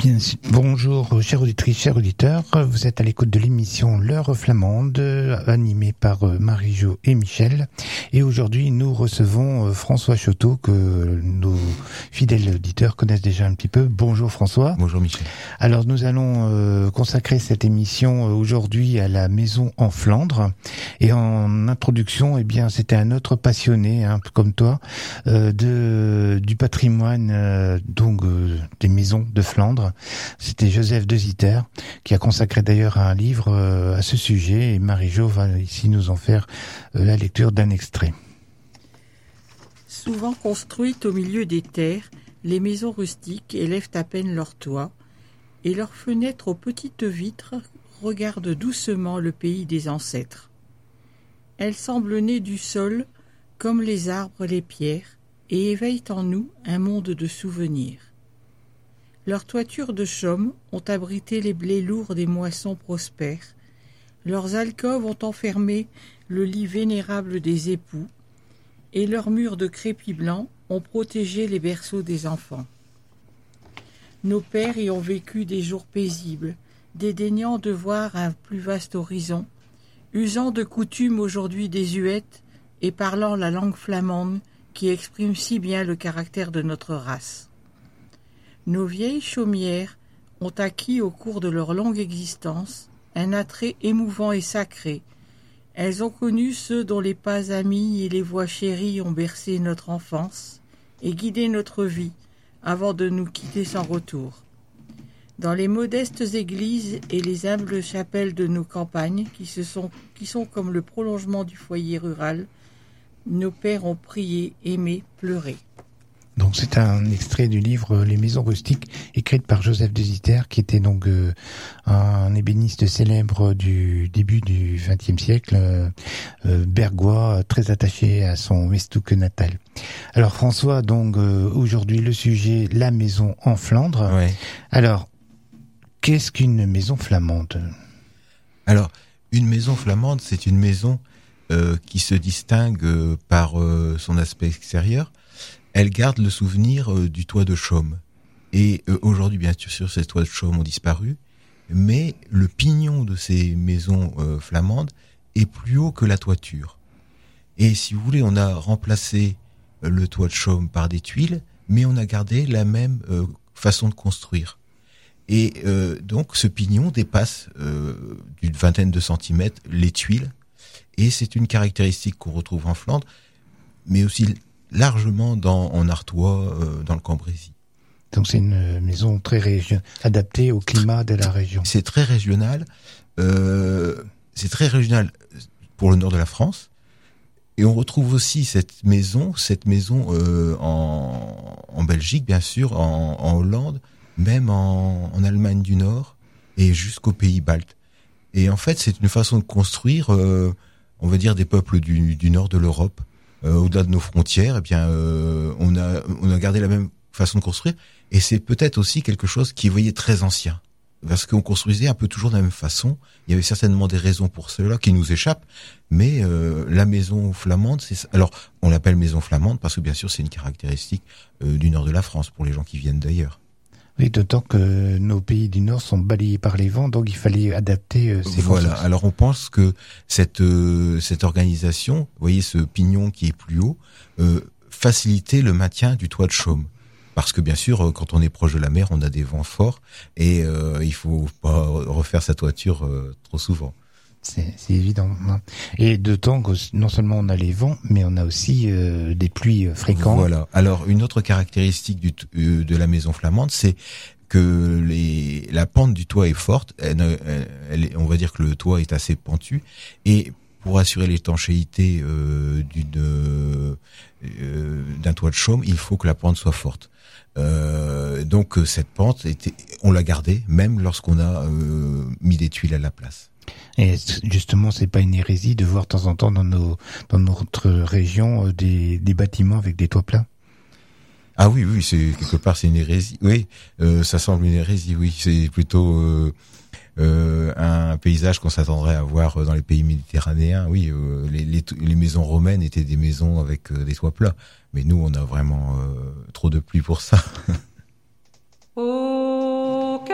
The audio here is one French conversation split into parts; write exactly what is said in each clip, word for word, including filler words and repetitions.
Bien, bonjour, chères auditrices, chers auditeurs. Vous êtes à l'écoute de l'émission L'heure flamande, animée par Marie-Jo et Michel. Et aujourd'hui, nous recevons François Choteau, que nos fidèles auditeurs connaissent déjà un petit peu. Bonjour François. Bonjour Michel. Alors, nous allons euh, consacrer cette émission aujourd'hui à la maison en Flandre. Et en introduction, eh bien, c'était un autre passionné, hein, comme toi, euh, de du patrimoine, euh, donc euh, des maisons de Flandre. C'était Joseph de Zitter, qui a consacré d'ailleurs un livre euh, à ce sujet, et Marie-Jo va ici nous en faire euh, la lecture d'un extrait. Souvent construites au milieu des terres, les maisons rustiques élèvent à peine leurs toits, et leurs fenêtres aux petites vitres regardent doucement le pays des ancêtres. Elles semblent nées du sol, comme les arbres les pierres, et éveillent en nous un monde de souvenirs. Leurs toitures de chaume ont abrité les blés lourds des moissons prospères. Leurs alcôves ont enfermé le lit vénérable des époux, et leurs murs de crépi blanc ont protégé les berceaux des enfants. Nos pères y ont vécu des jours paisibles, dédaignant de voir un plus vaste horizon, usant de coutumes aujourd'hui désuètes et parlant la langue flamande qui exprime si bien le caractère de notre race. Nos vieilles chaumières ont acquis au cours de leur longue existence un attrait émouvant et sacré. Elles ont connu ceux dont les pas amis et les voix chéries ont bercé notre enfance et guidé notre vie avant de nous quitter sans retour. Dans les modestes églises et les humbles chapelles de nos campagnes, qui, se sont, qui sont comme le prolongement du foyer rural, nos pères ont prié, aimé, pleuré. Donc c'est un extrait du livre Les maisons rustiques, écrite par Joseph de Zitter, qui était donc euh, un ébéniste célèbre du début du vingtième siècle, euh, euh, bergois, très attaché à son Westhoek natal. Alors François, donc euh, aujourd'hui le sujet, la maison en Flandre. Ouais. Alors, qu'est-ce qu'une maison flamande ? Alors, une maison flamande, c'est une maison euh, qui se distingue euh, par euh, son aspect extérieur. Elle garde le souvenir euh, du toit de chaume. Et euh, aujourd'hui, bien sûr, ces toits de chaume ont disparu, mais le pignon de ces maisons euh, flamandes est plus haut que la toiture. Et si vous voulez, on a remplacé euh, le toit de chaume par des tuiles, mais on a gardé la même euh, façon de construire. Et euh, donc, ce pignon dépasse euh, d'une vingtaine de centimètres les tuiles, et c'est une caractéristique qu'on retrouve en Flandre, mais aussi largement dans, en Artois, euh, dans le Cambrésis. Donc c'est une maison très région, adaptée au climat de la région. C'est très régional. Euh, c'est très régional pour le nord de la France. Et on retrouve aussi cette maison, cette maison euh, en, en Belgique, bien sûr, en, en Hollande, même en, en Allemagne du Nord et jusqu'aux pays baltes. Et en fait, c'est une façon de construire, euh, on va dire, des peuples du, du nord de l'Europe. Euh, au-delà de nos frontières, eh bien, euh, on a on a gardé la même façon de construire, et c'est peut-être aussi quelque chose qui est, vous voyez, très ancien, parce qu'on construisait un peu toujours de la même façon. Il y avait certainement des raisons pour cela qui nous échappent, mais euh, la maison flamande, c'est ça. Alors on l'appelle maison flamande parce que bien sûr c'est une caractéristique euh, du nord de la France pour les gens qui viennent d'ailleurs. Oui, d'autant que nos pays du Nord sont balayés par les vents, donc il fallait adapter euh, ces Voilà. Alors on pense que cette euh, cette organisation, vous voyez ce pignon qui est plus haut, euh, facilitait le maintien du toit de chaume. Parce que bien sûr, quand on est proche de la mer, on a des vents forts et euh, il faut pas refaire sa toiture euh, trop souvent. C'est, c'est évident. Et d'autant que non seulement on a les vents, mais on a aussi euh, des pluies fréquentes. Voilà. Alors une autre caractéristique du, euh, de la maison flamande, c'est que les, la pente du toit est forte. Elle, elle, elle, on va dire que le toit est assez pentu. Et pour assurer l'étanchéité euh, d'une, euh, d'un toit de chaume, il faut que la pente soit forte. Euh, donc cette pente, était, on l'a gardée même lorsqu'on a euh, mis des tuiles à la place. Et justement, c'est pas une hérésie de voir de temps en temps dans nos dans notre région des des bâtiments avec des toits plats. Ah oui, oui, c'est quelque part c'est une hérésie. Oui, euh, ça semble une hérésie. Oui, c'est plutôt euh, euh, un paysage qu'on s'attendrait à voir dans les pays méditerranéens. Oui, euh, les, les les maisons romaines étaient des maisons avec euh, des toits plats, mais nous, on a vraiment euh, trop de pluie pour ça. Oh,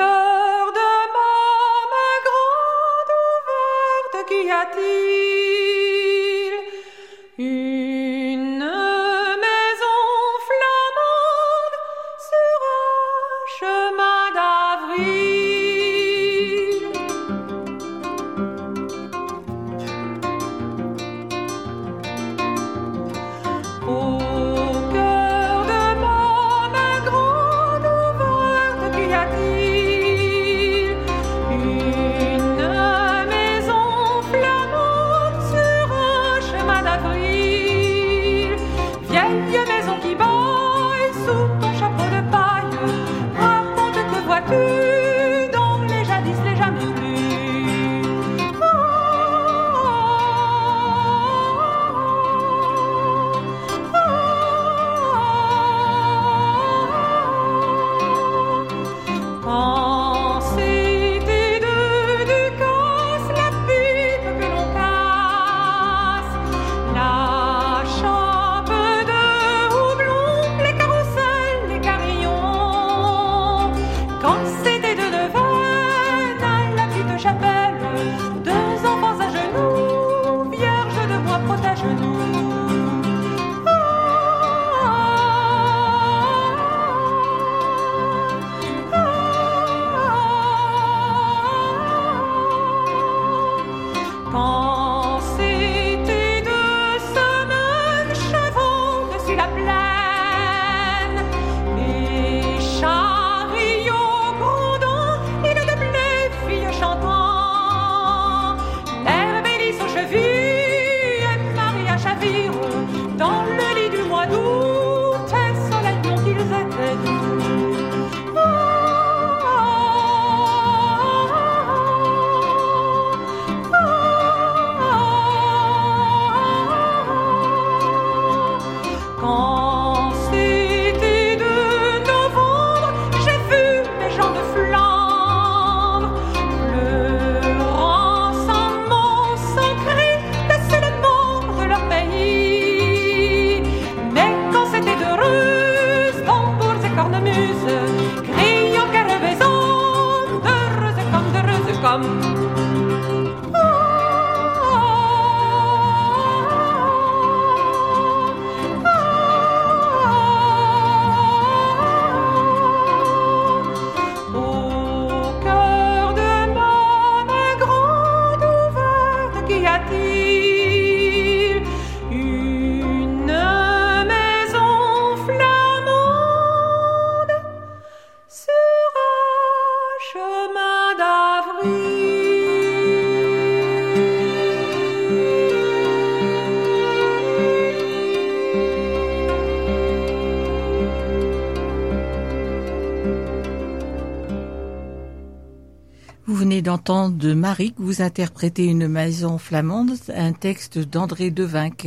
venez d'entendre Marie, que vous interprétez Une maison flamande, un texte d'André Devinck,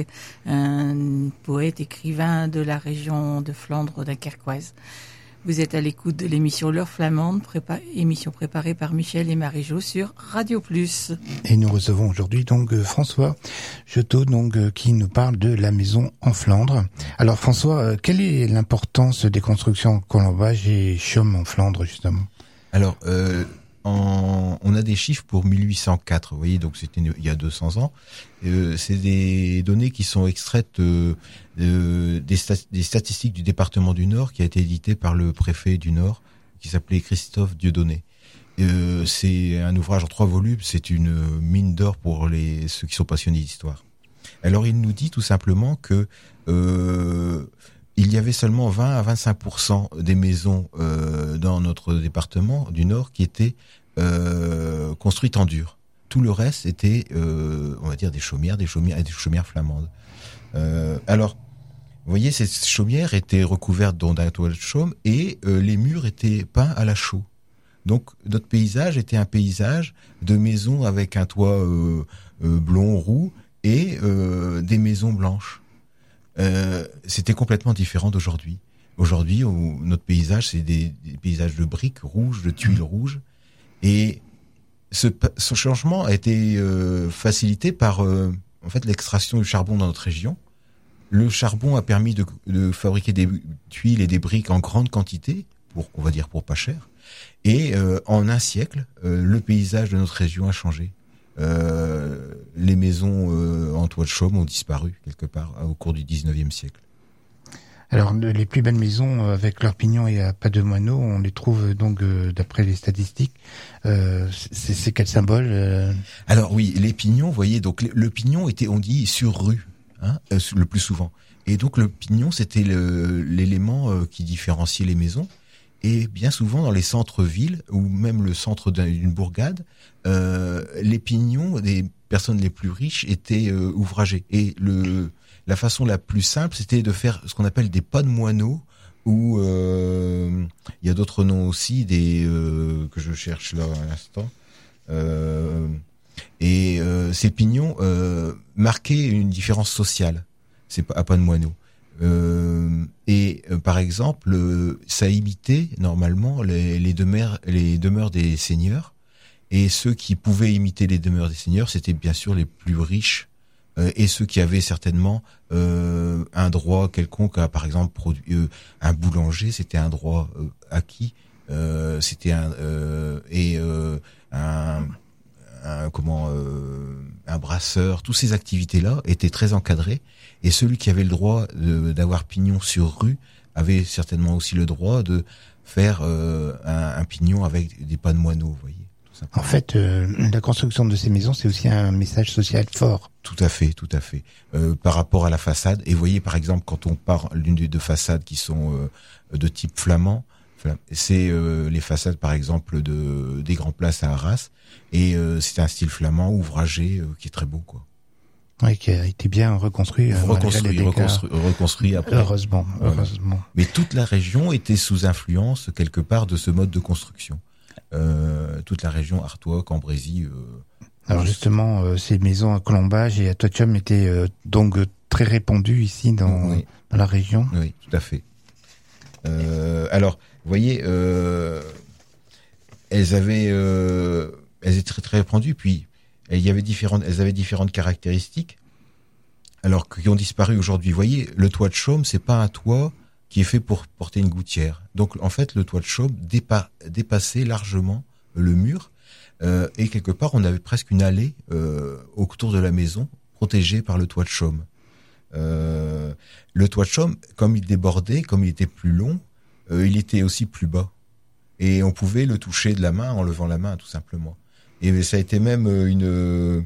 un poète écrivain de la région de Flandre dunkerquoise. Vous êtes à l'écoute de l'émission L'Heure flamande, prépa- émission préparée par Michel et Marie-Jo sur Radio Plus. Et nous recevons aujourd'hui donc François Jetot, donc qui nous parle de la maison en Flandre. Alors François, quelle est l'importance des constructions en colombage et chaume en Flandre justement? Alors, euh, en, on a des chiffres pour mille huit cent quatre, vous voyez, donc c'était il y a deux cents ans. Euh, c'est des données qui sont extraites euh, de, des, stat- des statistiques du département du Nord, qui a été édité par le préfet du Nord, qui s'appelait Christophe Dieudonné. Euh, c'est un ouvrage en trois volumes, c'est une mine d'or pour les ceux qui sont passionnés d'histoire. Alors, il nous dit tout simplement que euh, il y avait seulement vingt à vingt-cinq pour cent des maisons euh, dans notre département du Nord qui étaient euh, construites en dur. Tout le reste était, euh, on va dire, des chaumières, des chaumières, des chaumières flamandes. Euh, alors, vous voyez, ces chaumières étaient recouvertes d'un toit de chaume et euh, les murs étaient peints à la chaux. Donc, notre paysage était un paysage de maisons avec un toit euh, euh, blond, roux et euh, des maisons blanches. Euh, c'était complètement différent d'aujourd'hui. Aujourd'hui, on, notre paysage, c'est des, des paysages de briques rouges, de tuiles rouges. Et ce, ce changement a été euh, facilité par euh, en fait l'extraction du charbon dans notre région. Le charbon a permis de, de fabriquer des tuiles et des briques en grande quantité, pour, on va dire pour pas cher. Et euh, en un siècle, euh, le paysage de notre région a changé. Euh, les maisons euh, en toit de chaume ont disparu quelque part au cours du dix-neuvième siècle. Alors les plus belles maisons euh, avec leurs pignons et à pas de moineaux, on les trouve donc euh, d'après les statistiques. Euh, c'est, c'est quel symbole euh... Alors oui, les pignons, vous voyez, donc le, le pignon était, on dit, sur rue, hein, euh, le plus souvent. Et donc le pignon, c'était le, l'élément euh, qui différenciait les maisons. Et bien souvent dans les centres-villes ou même le centre d'une bourgade, euh, les pignons des personnes les plus riches étaient euh, ouvragés. Et le, la façon la plus simple, c'était de faire ce qu'on appelle des pas de moineaux, ou euh, il y a d'autres noms aussi, des euh, que je cherche là à l'instant. Euh, et euh, ces pignons euh, marquaient une différence sociale. C'est pas à pas de moineaux. Euh, et euh, par exemple, euh, ça imitait normalement les, les demeures, les demeures des seigneurs. Et ceux qui pouvaient imiter les demeures des seigneurs, c'était bien sûr les plus riches euh, et ceux qui avaient certainement euh, un droit quelconque, à, par exemple, produit, euh, un boulanger, c'était un droit euh, acquis. Euh, c'était un euh, et euh, un, un comment euh, un brasseur. Toutes ces activités-là étaient très encadrées. Et celui qui avait le droit de, d'avoir pignon sur rue avait certainement aussi le droit de faire euh, un, un pignon avec des pas de moineaux, vous voyez. Tout En fait, euh, la construction de ces maisons, c'est aussi un message social fort. Tout à fait, tout à fait. Euh, par rapport à la façade, et vous voyez par exemple quand on parle d'une des deux façades qui sont euh, de type flamand, c'est euh, les façades par exemple de des Grands Places à Arras, et euh, c'est un style flamand ouvragé euh, qui est très beau, quoi. Oui, qui a été bien reconstruit. Euh, reconstruit, reconstruit, reconstruit après. Heureusement, heureusement. Voilà. Mais toute la région était sous influence quelque part de ce mode de construction. Euh, toute la région Artois, Cambrésis. Euh, Alors justement, euh, ces maisons à colombage et à toit de chaume étaient euh, donc euh, très répandues ici dans, oui. dans la région. Oui, tout à fait. Euh, alors, vous voyez, euh, elles avaient, euh, elles étaient très très répandues. Puis il y avait différentes, elles avaient différentes caractéristiques. Alors qui ont disparu aujourd'hui. Vous voyez, le toit de chaume, c'est pas un toit qui est fait pour porter une gouttière. Donc en fait, le toit de chaume dépa- dépassait largement le mur, euh, et quelque part, on avait presque une allée euh, autour de la maison, protégée par le toit de chaume. Euh, le toit de chaume, comme il débordait, comme il était plus long, euh, il était aussi plus bas. Et on pouvait le toucher de la main en levant la main, tout simplement. Et ça a été même une...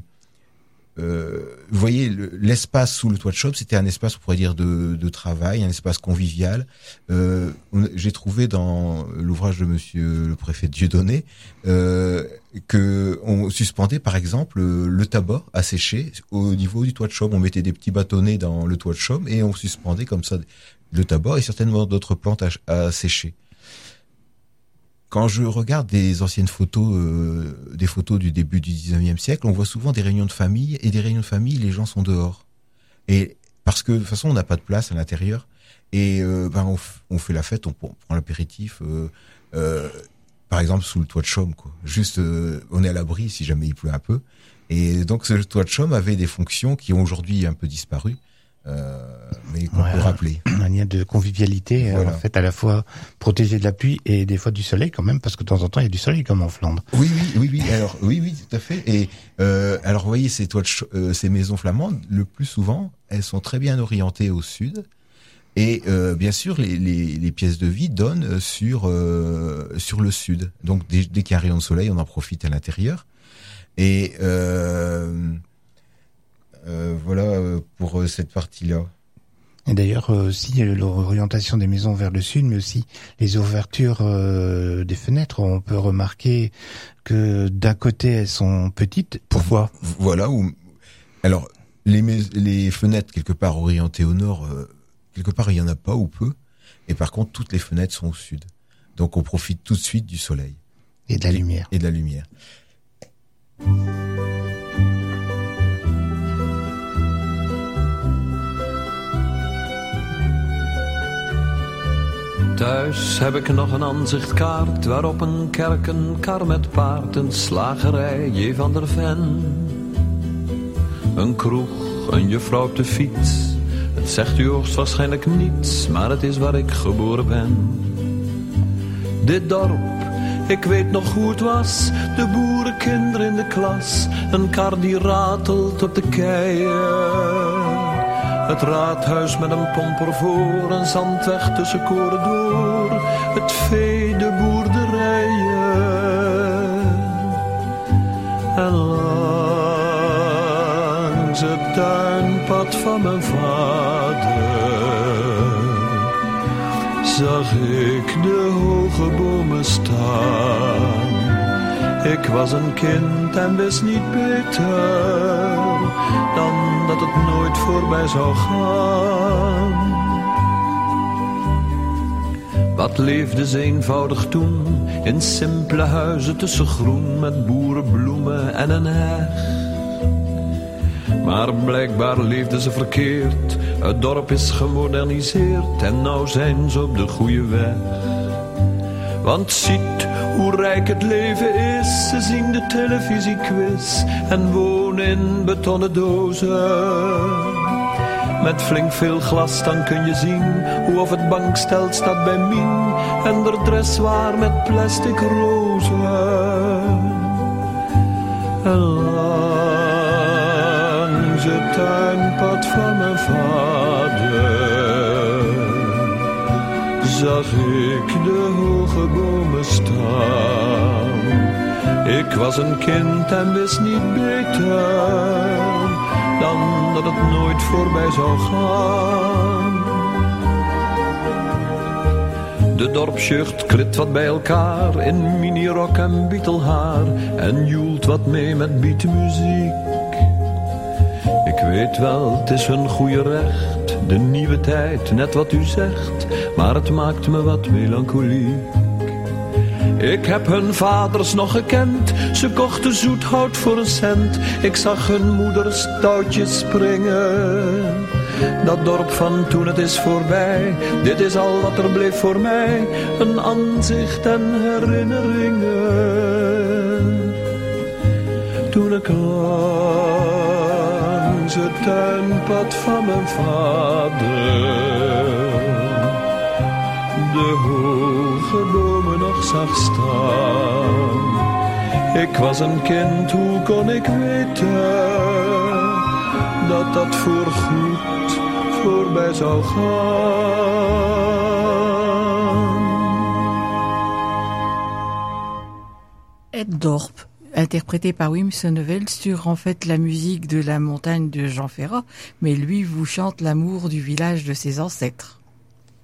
Euh, vous voyez, le, l'espace sous le toit de chaume, c'était un espace, on pourrait dire, de, de travail, un espace convivial. Euh, on, j'ai trouvé dans l'ouvrage de Monsieur le préfet Dieudonné euh, que on suspendait, par exemple, le, le tabac à sécher au niveau du toit de chaume. On mettait des petits bâtonnets dans le toit de chaume et on suspendait comme ça le tabac et certainement d'autres plantes à, à sécher. quand je regarde des anciennes photos, euh, des photos du début du dix-neuvième siècle, on voit souvent des réunions de famille, et des réunions de famille, les gens sont dehors. Et parce que de toute façon, on n'a pas de place à l'intérieur, et euh, ben on, f- on fait la fête, on, on prend l'apéritif, euh, euh, par exemple sous le toit de chaume, quoi. Juste, euh, on est à l'abri si jamais il pleut un peu. Et donc ce toit de chaume avait des fonctions qui ont aujourd'hui un peu disparu. Euh, mais qu'on Ouais, peut rappeler. Un lien de convivialité, Voilà. euh, en fait, à la fois protégé de la pluie et des fois du soleil quand même, parce que de temps en temps, il y a du soleil comme en Flandre. Oui, oui, oui, oui. Alors, oui, oui, tout à fait. Et euh, alors, vous voyez, ces toits de ch- euh, ces maisons flamandes, le plus souvent, elles sont très bien orientées au sud. Et euh, bien sûr, les, les, les pièces de vie donnent sur euh, sur le sud. Donc, dès, dès qu'il y a un rayon de soleil, on en profite à l'intérieur. Et euh, euh, voilà euh, pour euh, cette partie-là. Et d'ailleurs, euh, aussi, euh, l'orientation des maisons vers le sud, mais aussi les ouvertures euh, des fenêtres. On peut remarquer que d'un côté, elles sont petites. Pourquoi ? Voilà. Où, alors, les, mais- les fenêtres, quelque part orientées au nord, euh, quelque part, il y en a pas ou peu. Et par contre, toutes les fenêtres sont au sud. Donc, on profite tout de suite du soleil. Et de la lumière. Et de la lumière. Thuis heb ik nog een aanzichtkaart waarop een kerk, een kar met paard, een slagerij, J. van der Ven. Een kroeg, een juffrouw op de fiets. Het zegt u hoogstwaarschijnlijk niets, maar het is waar ik geboren ben. Dit dorp, ik weet nog hoe het was, de boerenkinderen in de klas. Een kar die ratelt op de keien. Het raadhuis met een pomper voor, een zandweg tussen koren door. Het vee, de boerderijen. En langs het tuinpad van mijn vader zag ik de hoge bomen staan. Ik was een kind en wist niet beter dan dat het nooit voorbij zou gaan. Wat leefde ze eenvoudig toen, in simpele huizen tussen groen met boerenbloemen en een heg. Maar blijkbaar leefden ze verkeerd, het dorp is gemoderniseerd en nou zijn ze op de goede weg. Want ziet hoe rijk het leven is, ze zien de televisiequiz en wonen in betonnen dozen. Met flink veel glas dan kun je zien hoe of het bankstel staat bij Mien en de dressoir met plastic rozen. En langs het tuinpad van mijn vader zag ik de hoge bomen staan. Ik was een kind en wist niet beter dan dat het nooit voorbij zou gaan. De dorpsjeugd klit wat bij elkaar in minirok en bietelhaar en joelt wat mee met beatmuziek. Ik weet wel, het is hun goede recht, de nieuwe tijd, net wat u zegt, maar het maakt me wat melancholiek. Ik heb hun vaders nog gekend, ze kochten zoethout voor een cent. Ik zag hun moeders touwtjes springen. Dat dorp van toen, het is voorbij, dit is al wat er bleef voor mij. Een aanzicht en herinneringen. Toen ik langs het tuinpad van mijn vader de hoge bomen nog zag staan. Ik was een kind, hoe kon ik weten dat dat voorgoed voorbij zou gaan. Het dorp, interprété par Wim Sonneveld sur en fait la musique de la montagne de Jean Ferrat, mais lui vous chante l'amour du village de ses ancêtres.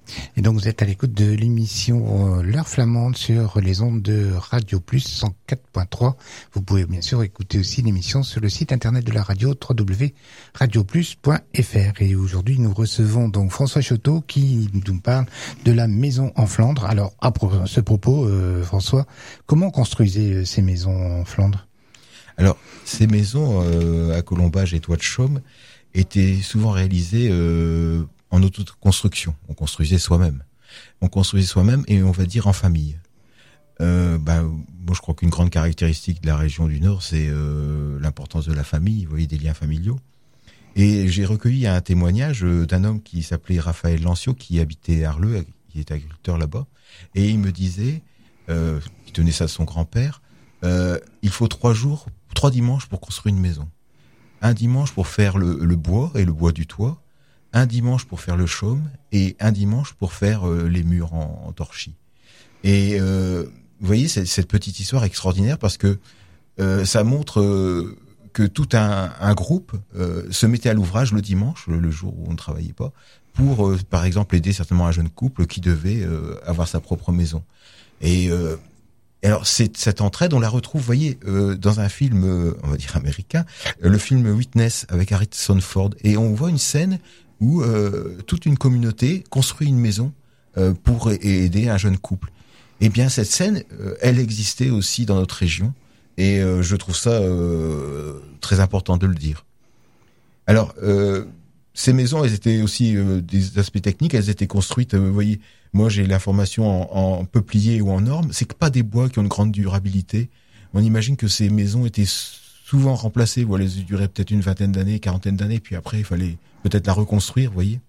Et donc vous êtes à l'écoute de l'émission euh, L'heure flamande sur les ondes de Radio Plus cent quatre point trois. Vous pouvez bien sûr écouter aussi l'émission sur le site internet de la radio w w w point radio plus point f r. Et aujourd'hui nous recevons donc François Choteau qui nous parle de la maison en Flandre. Alors à ce propos, euh, François, comment on construisait ces maisons en Flandre? Alors ces maisons euh, à colombage et toit de chaume étaient souvent réalisées euh, en autoconstruction. On construisait soi-même. On construisait soi-même et on va dire en famille. Euh, ben, moi, je crois qu'une grande caractéristique de la région du Nord, c'est euh, l'importance de la famille, vous voyez, des liens familiaux. Et j'ai recueilli un témoignage d'un homme qui s'appelait Raphaël Lancio, qui habitait Arleux, qui était agriculteur là-bas. Et il me disait, euh, il tenait ça de son grand-père, euh, il faut trois jours, trois dimanches pour construire une maison. Un dimanche pour faire le, le bois et le bois du toit, un dimanche pour faire le chaume et un dimanche pour faire euh, les murs en, en torchis. Et euh, vous voyez cette, cette petite histoire extraordinaire parce que euh, ça montre euh, que tout un, un groupe euh, se mettait à l'ouvrage le dimanche, le, le jour où on ne travaillait pas, pour euh, par exemple aider certainement un jeune couple qui devait euh, avoir sa propre maison. Et euh, alors c'est cette entraide, on la retrouve, vous voyez, euh, dans un film, euh, on va dire américain, euh, le film Witness avec Harrison Ford, et on voit une scène où euh, toute une communauté construit une maison euh, pour aider un jeune couple. Eh bien, cette scène, euh, elle existait aussi dans notre région, et euh, je trouve ça euh, très important de le dire. Alors, euh, ces maisons, elles étaient aussi euh, des aspects techniques, elles étaient construites, euh, vous voyez, moi j'ai l'information en, en peuplier ou en orme, c'est que pas des bois qui ont une grande durabilité. On imagine que ces maisons étaient souvent remplacées, voilà, elles duraient peut-être une vingtaine d'années, quarantaine d'années, puis après il fallait peut-être la reconstruire, vous voyez.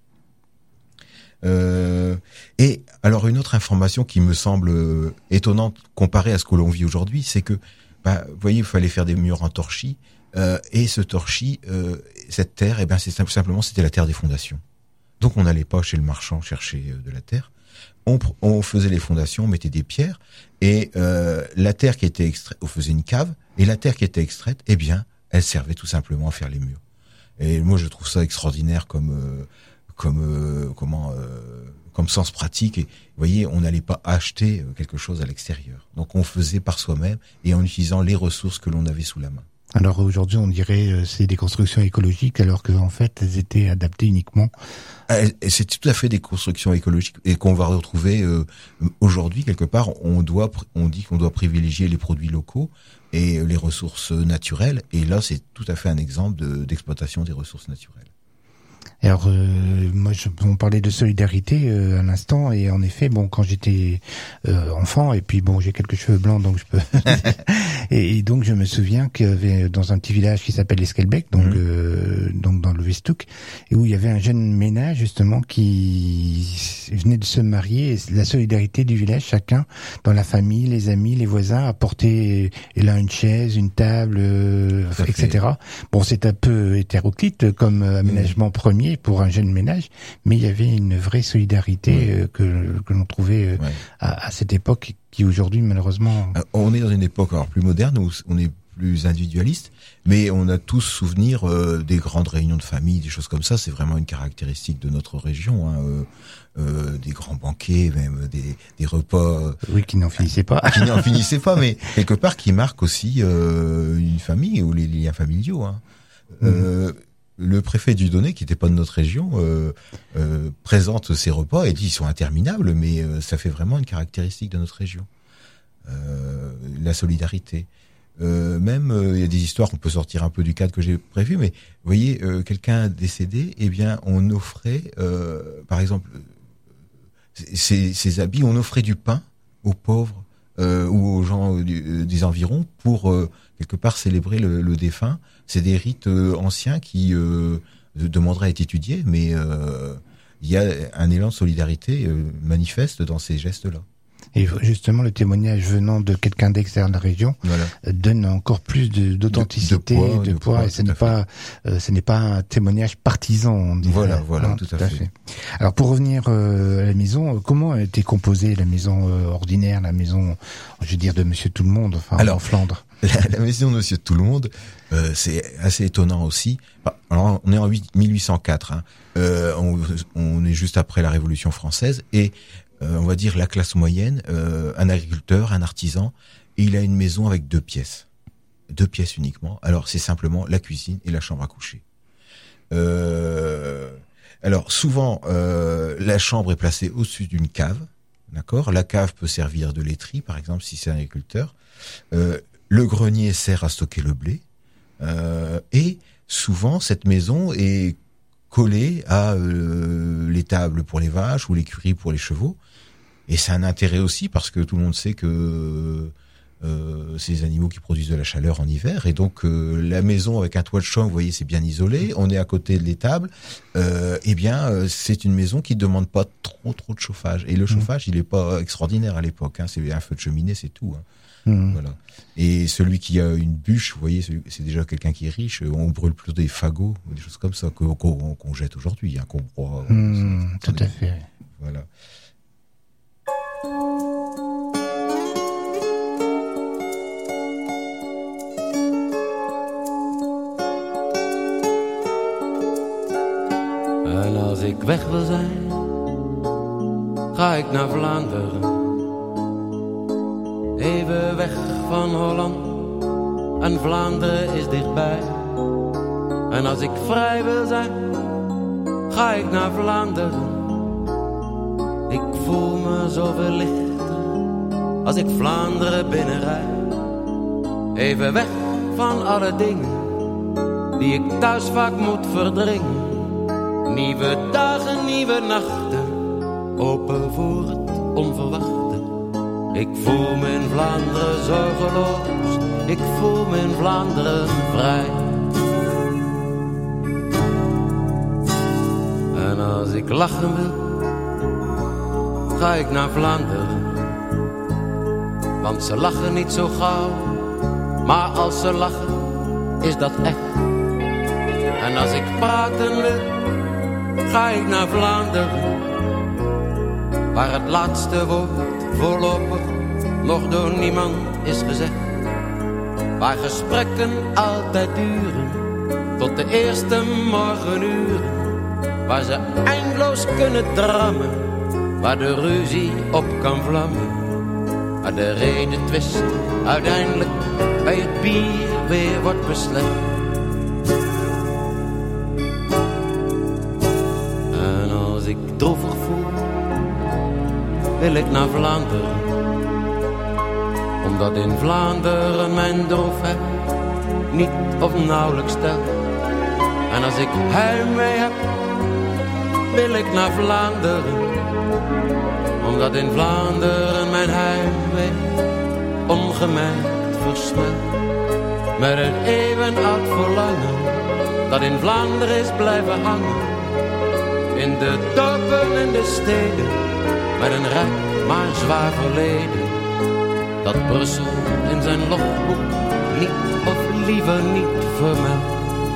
Euh, et alors une autre information qui me semble euh, étonnante comparée à ce que l'on vit aujourd'hui, c'est que, bah, vous voyez, il fallait faire des murs en torchis, euh, et ce torchis, euh, cette terre, eh ben c'est simplement c'était la terre des fondations. Donc on n'allait pas chez le marchand chercher euh, de la terre. On, on faisait les fondations, on mettait des pierres, et euh, la terre qui était extraite, on faisait une cave, et la terre qui était extraite, eh bien, elle servait tout simplement à faire les murs. Et moi, je trouve ça extraordinaire comme, euh, comme, euh, comment, euh, comme sens pratique. Et vous voyez, on n'allait pas acheter quelque chose à l'extérieur. Donc, on faisait par soi-même et en utilisant les ressources que l'on avait sous la main. Alors aujourd'hui, on dirait euh, c'est des constructions écologiques, alors que en fait, elles étaient adaptées uniquement. Et c'est tout à fait des constructions écologiques et qu'on va retrouver euh, aujourd'hui quelque part. On doit, on dit qu'on doit privilégier les produits locaux et les ressources naturelles. Et là, c'est tout à fait un exemple de, d'exploitation des ressources naturelles. Alors, euh, moi, je, on parlait de solidarité euh, à l'instant, et en effet, bon, quand j'étais euh, enfant, et puis bon, j'ai quelques cheveux blancs, donc je peux. et, et donc, je me souviens qu'il y avait dans un petit village qui s'appelle Esquelbec, donc mmh. euh, donc dans le Westhoek, et où il y avait un jeune ménage justement qui venait de se marier. Et la solidarité du village, chacun dans la famille, les amis, les voisins, apportaient et là une chaise, une table, euh, et cetera. Bon, c'est un peu hétéroclite comme euh, aménagement mmh. premier pour un jeune ménage, mais il y avait une vraie solidarité oui. euh, que, que l'on trouvait euh, ouais. à, à cette époque qui aujourd'hui malheureusement... On est dans une époque alors plus moderne où on est plus individualiste, mais on a tous souvenir euh, des grandes réunions de famille, des choses comme ça. C'est vraiment une caractéristique de notre région, hein, euh, euh, des grands banquets, même des, des repas... Euh, oui, qui n'en finissaient pas. Qui n'en finissaient pas, mais quelque part qui marquent aussi euh, une famille ou les liens familiaux. Hein. Mmh. Euh, Le préfet du Donnay, qui n'était pas de notre région, euh, euh, présente ces repas et dit ils sont interminables, mais euh, ça fait vraiment une caractéristique de notre région. Euh, la solidarité. Euh, même, il euh, y a des histoires, on peut sortir un peu du cadre que j'ai prévu, mais vous voyez, euh, quelqu'un décédé, eh bien, on offrait, euh, par exemple, ses, ses habits, on offrait du pain aux pauvres euh, ou aux gens euh, du, des environs pour euh, quelque part célébrer le, le défunt. C'est des rites euh, anciens qui euh, demanderaient à être étudiés, mais euh, il y a un élan de solidarité euh, manifeste dans ces gestes-là. Et justement, le témoignage venant de quelqu'un d'externe de la région voilà. donne encore plus de, d'authenticité, de, de poids, de poids, poids et ce n'est pas, euh, ce n'est pas un témoignage partisan. On dirait. Voilà, voilà, hein, tout, tout à fait. fait. Alors, pour revenir euh, à la maison, comment a été composée la maison euh, ordinaire, la maison, je veux dire, de Monsieur Tout le Monde, enfin, Alors, en Flandre? la, la maison de Monsieur Tout le Monde, euh, c'est assez étonnant aussi. Alors, on est en mille huit cent quatre, hein. euh, on, on est juste après la Révolution française, et euh, on va dire la classe moyenne, euh, un agriculteur, un artisan, et il a une maison avec deux pièces, deux pièces uniquement. Alors c'est simplement la cuisine et la chambre à coucher. Euh, alors souvent, euh, la chambre est placée au-dessus d'une cave, d'accord. La cave peut servir de laiterie, par exemple, si c'est un agriculteur. Euh, le grenier sert à stocker le blé, euh, et souvent cette maison est collée à euh, les tables pour les vaches ou l'écurie pour les chevaux. Et c'est un intérêt aussi parce que tout le monde sait que euh, c'est des animaux qui produisent de la chaleur en hiver. Et donc euh, la maison avec un toit de chambre, vous voyez, c'est bien isolé. On est à côté de l'étable. Euh, eh bien, euh, c'est une maison qui ne demande pas trop trop de chauffage. Et le chauffage, mmh. il n'est pas extraordinaire à l'époque. Hein. C'est un feu de cheminée, c'est tout. Hein. Mmh. Voilà. Et celui qui a une bûche, vous voyez, c'est déjà quelqu'un qui est riche. On brûle plutôt des fagots, des choses comme ça qu'on, qu'on, qu'on jette aujourd'hui, hein, qu'on croit. Mmh, tout à fait. Voilà. En als ik weg wil zijn, ga ik naar Vlaanderen. Even weg van Holland, en Vlaanderen is dichtbij. En als ik vrij wil zijn, ga ik naar Vlaanderen. Ik voel me zoveel lichter, als ik Vlaanderen binnenrijd. Even weg van alle dingen, die ik thuis vaak moet verdringen. Nieuwe dagen, nieuwe nachten, open voor het onverwachte. Ik voel me in Vlaanderen zorgeloos, ik voel me in Vlaanderen vrij. En als ik lachen wil, ga ik naar Vlaanderen. Want ze lachen niet zo gauw, maar als ze lachen, is dat echt. En als ik praten wil, ga ik naar Vlaanderen. Waar het laatste woord voorlopig nog door niemand is gezegd. Waar gesprekken altijd duren, tot de eerste morgenuren. Waar ze eindeloos kunnen drammen, waar de ruzie op kan vlammen. Waar de reden twist uiteindelijk bij het bier weer wordt beslecht. En als ik droevig voel, wil ik naar Vlaanderen. Omdat in Vlaanderen mijn droefheid niet of nauwelijks telt. En als ik heimwee heb, wil ik naar Vlaanderen. Omdat in Vlaanderen mijn heimwee ongemerkt versmelt. Met een eeuwen oud verlangen dat in Vlaanderen is blijven hangen. In de dorpen en de steden, met een rijk maar zwaar verleden. Dat Brussel in zijn logboek niet of liever niet vermeldt.